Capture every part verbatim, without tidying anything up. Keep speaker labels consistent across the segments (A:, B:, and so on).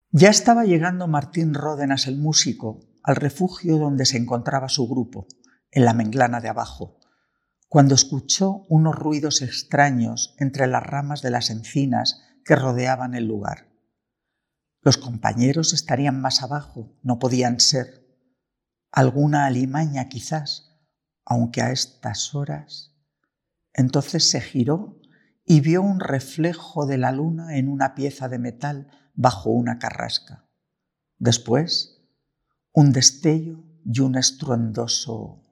A: Ya estaba llegando Martín Ródenas, el músico, al refugio donde se encontraba su grupo, en la Menglana de abajo, cuando escuchó unos ruidos extraños entre las ramas de las encinas que rodeaban el lugar. Los compañeros estarían más abajo, no podían ser. Alguna alimaña quizás, aunque a estas horas. Entonces se giró y vio un reflejo de la luna en una pieza de metal bajo una carrasca. Después, un destello y un estruendoso...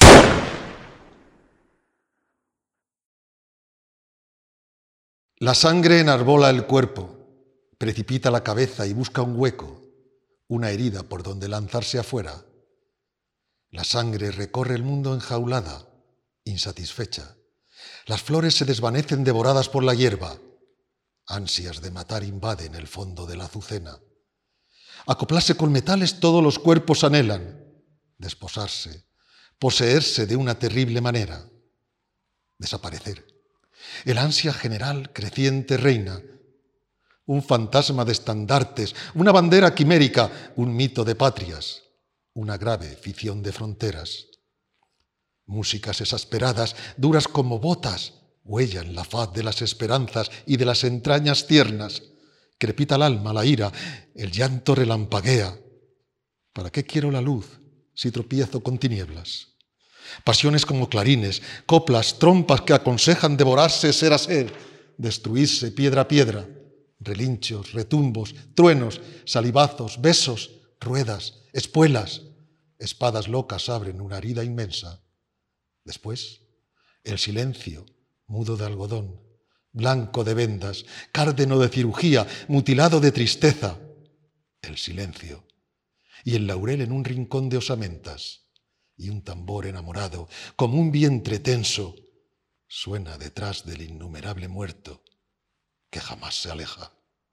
B: La sangre enarbola el cuerpo, precipita la cabeza y busca un hueco, una herida por donde lanzarse afuera. La sangre recorre el mundo enjaulada, insatisfecha. Las flores se desvanecen devoradas por la hierba. Ansias de matar invaden el fondo de la azucena. Acoplarse con metales todos los cuerpos anhelan. Desposarse, poseerse de una terrible manera. Desaparecer. El ansia general creciente reina. Un fantasma de estandartes, una bandera quimérica, un mito de patrias, una grave ficción de fronteras. Músicas exasperadas, duras como botas, huellan la faz de las esperanzas y de las entrañas tiernas. Crepita el alma, la ira, el llanto relampaguea. ¿Para qué quiero la luz si tropiezo con tinieblas? Pasiones como clarines, coplas, trompas que aconsejan devorarse ser a ser, destruirse piedra a piedra, relinchos, retumbos, truenos, salivazos, besos, ruedas, espuelas, espadas locas abren una herida inmensa. Después, el silencio, mudo de algodón, blanco de vendas, cárdeno de cirugía, mutilado de tristeza. El silencio. Y el laurel en un rincón de osamentas. Y un tambor enamorado, como un vientre tenso, suena detrás del innumerable muerto que jamás se aleja.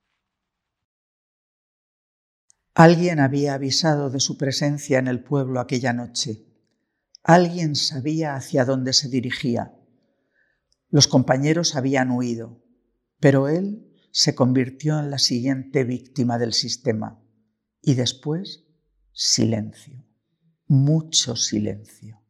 A: Alguien había avisado de su presencia en el pueblo aquella noche. Alguien sabía hacia dónde se dirigía. Los compañeros habían huido, pero él se convirtió en la siguiente víctima del sistema. Y después, silencio, mucho silencio.